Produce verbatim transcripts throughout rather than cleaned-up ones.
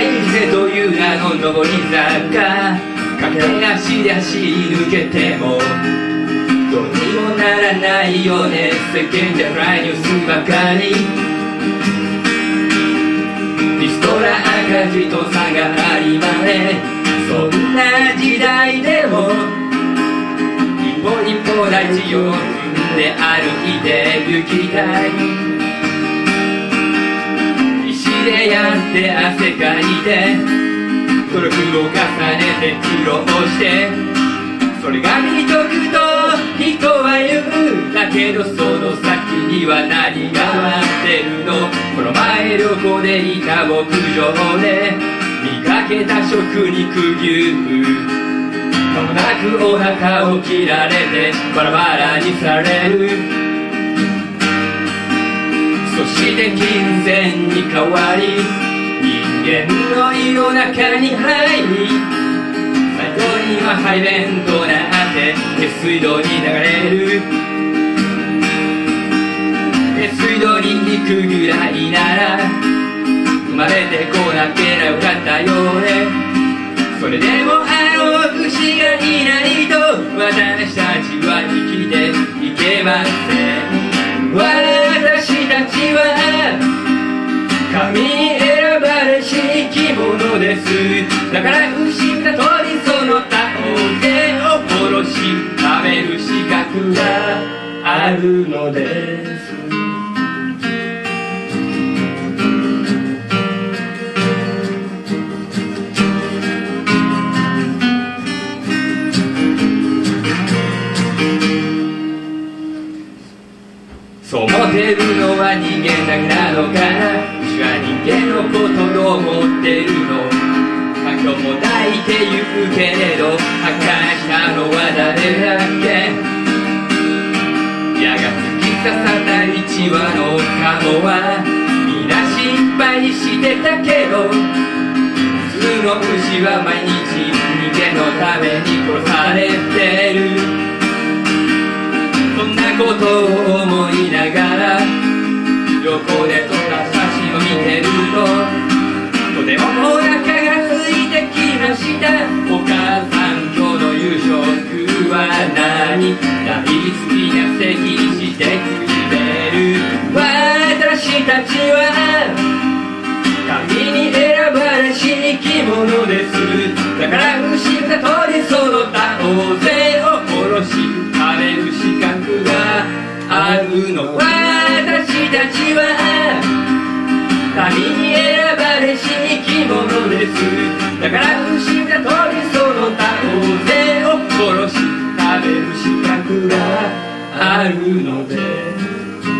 瀬という名の上り坂、駆け足で走り抜けてもどうにもならないよね。世間じゃ暗いニュースばかり、リストラ赤字と差がありまね。そんな時代でも一歩一歩大地を踏んで歩いて行きたい。必死でやって汗かいて努力を重ねて苦労して、それが魅力と人は言う。だけどその先には何が待ってるの。この前旅行でいた牧場で見かけた食肉牛、まもなくお腹を切られてバラバラにされる。そして金銭に変わり人間の胃の中に入り、最後には排便となって下水道に流れる。下水道に行くぐらいなら生まれてこなければよかったよね。それでもあの牛がいないと私たちは生きていけません。私たちは神に選ばれし生き物です。だから牛が鳥その他大勢を殺し食べる資格があるのです。そう思ってるのは人間だけなのかな。牛は人間のことどう思ってるの。環境も抱いてゆくけれど破壊したのは誰だっけ。矢が突き刺さったいちわのカモは皆失敗してたけど、普通の牛は毎日人間のために殺されてる。そんなことを思いながら横で撮った写真を見てると、とてもお腹が空いてきました。お母さん今日の夕食は何。大好きな席にしてくれる。私たちは神に選ばれし生き物です。だから牛が鳥その他大勢を殺し食べる資格があるの。私たちは神に選ばれし生き物です。だから牛が鳥その他大勢を殺し食べる資格があるのです。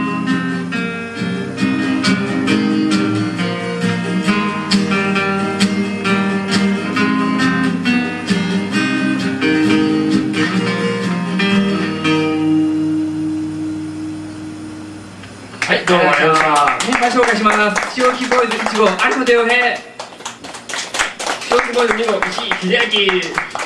はい、どうもありがとうございます。メンバー紹介します。潮吹ボーイズいち号有本洋平、 潮吹ボーイズに号石井秀明、